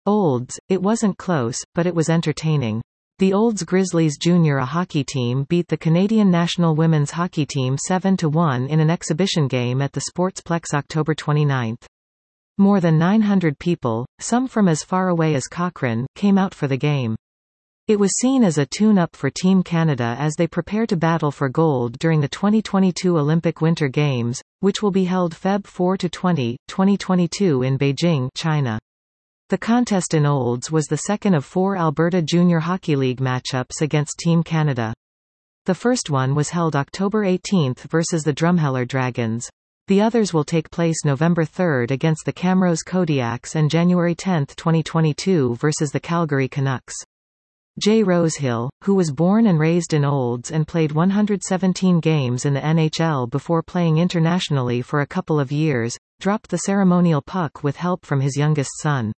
Olds, it wasn't close, but it was entertaining. The Olds Grizzlies Junior A hockey team beat the Canadian national women's hockey team 7-1 in an exhibition game at the Sportsplex October 29. More than 900 people, some from as far away as Cochrane, came out for the game. It was seen as a tune-up for Team Canada as they prepare to battle for gold during the 2022 Olympic Winter Games, which will be held Feb 4–20, 2022 in Beijing, China. The contest in Olds was the second of 4 Alberta Junior Hockey League matchups against Team Canada. The first one was held October 18 versus the Drumheller Dragons. The others will take place November 3 against the Camrose Kodiaks and January 10, 2022 versus the Calgary Canucks. Jay Rosehill, who was born and raised in Olds and played 117 games in the NHL before playing internationally for a couple of years, dropped the ceremonial puck with help from his youngest son.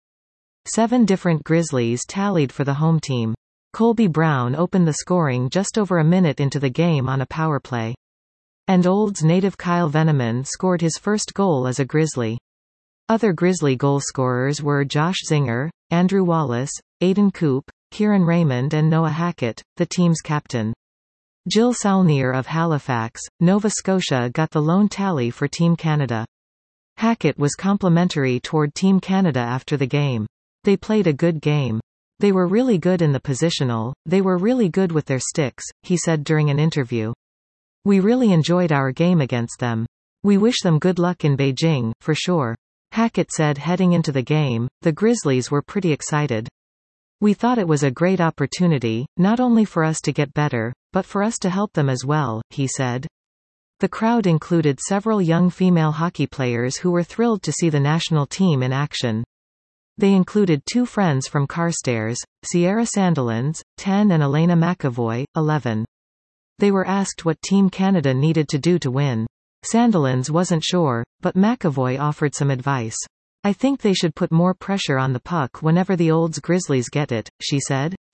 7 different Grizzlies tallied for the home team. Colby Brown opened the scoring just over a minute into the game on a power play. And Olds native Kyle Veneman scored his first goal as a Grizzly. Other Grizzly goalscorers were Josh Zinger, Andrew Wallace, Aidan Coop, Kieran Raymond and Noah Hackett, the team's captain. Jill Saulnier of Halifax, Nova Scotia got the lone tally for Team Canada. Hackett was complimentary toward Team Canada after the game. They played a good game. They were really good in the positional, they were really good with their sticks, he said during an interview. We really enjoyed our game against them. We wish them good luck in Beijing, for sure. Hackett said heading into the game, the Grizzlies were pretty excited. We thought it was a great opportunity, not only for us to get better, but for us to help them as well, he said. The crowd included several young female hockey players who were thrilled to see the national team in action. They included 2 friends from Carstairs, Sierra Sandilands, 10 and Elena McAvoy, 11. They were asked what Team Canada needed to do to win. Sandilands wasn't sure, but McAvoy offered some advice. I think they should put more pressure on the puck whenever the Olds Grizzlies get it, she said.